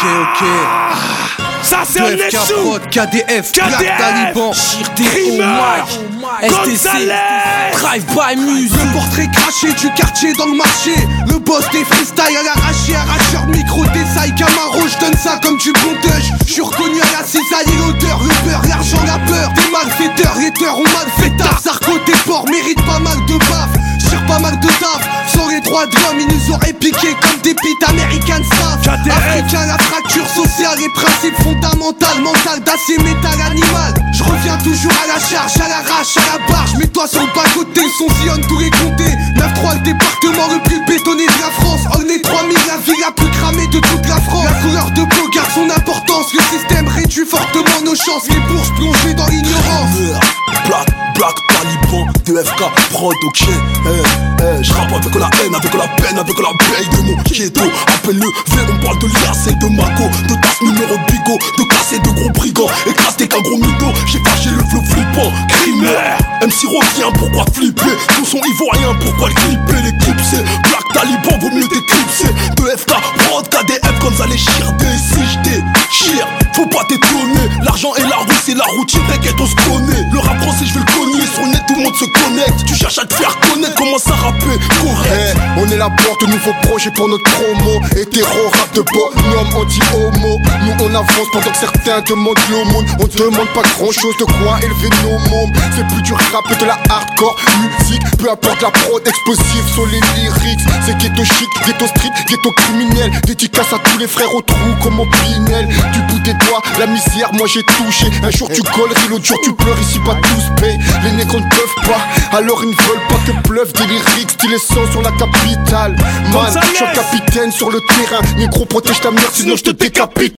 Ok. Ça c'est un Nessou, KDF, Black Taliban, Rimeur, Gonzalez, Drive by Muse. Le portrait craché du quartier dans le marché. Le boss des freestyle à l'arraché, arracheur de micro, désaille Camaro, j'donne ça comme du bon touch. J'suis reconnu à la cisaille, l'odeur, le beurre, l'argent, la peur. Des malfaiteurs, haters ont mal fait tard. Sarko, tes porcs méritent pas mal de baffes. J'tire pas mal de taf, sans les droits de l'homme, ils nous auraient piqué comme des pites American Staff. Africain, la fracture sociale et principe fondamental, mental d'acier, métal, animal. Je reviens toujours à la charge, à l'arrache, à la barge. Mets-toi sur le bas-côté, son sillonne tous les comtés. 9-3 le département le plus bétonné de la France. Orné 3000, la ville la plus cramée de toute la France. La couleur de peau garde son importance. Le système réduit fortement nos chances. Les bourses plongées dans l'ignorance. Black Taliban, 2FK, prod, ok. J'rappe avec la haine, avec la peine, avec la paye de mon ghetto. Appelle-le V, on parle de liasse, de Mako, de tasse numéro bigot, de casser de gros brigands, écrasé qu'un gros mytho. J'ai fâché le flot flippant, Crimeur. MC revient, pourquoi flipper? Tous sont ivoiriens, pourquoi le clipper? L'éclipser, Black Taliban, vaut mieux t'éclipser. 2FK, prod, KDF, Gonzalez, Chir, DSI, Chir. Faut pas t'étonner, l'argent et la rue, c'est la routine, t'inquiète, on se connaît. Le rap français, je vais le cogner, sur le net, tout le monde se connecte. Tu cherches à te faire connaître, commence à rapper, correct. On est la porte, nouveau projet pour notre promo. Hétéro, rap de bonhomme, anti-homo. Nous on avance pendant que certains demandent l'aumône. On demande pas grand chose, de quoi élever nos mômes. C'est plus du rap et de la hardcore musique. Peu importe la prod, explosive sur les lyrics. C'est ghetto chic, ghetto street, ghetto criminel. Dédicace à tous les frères au trou comme au Pinel. Du bout des doigts, la misère, moi j'ai touché. Un jour tu colles, et l'autre jour tu pleures, ici pas tous paye. Les négros ne peuvent pas, alors ils ne veulent pas que pleuve des lyrics. Style sang sur la capitale. Man, je suis capitaine sur le terrain. Négro protège ta mère, sinon je te décapite.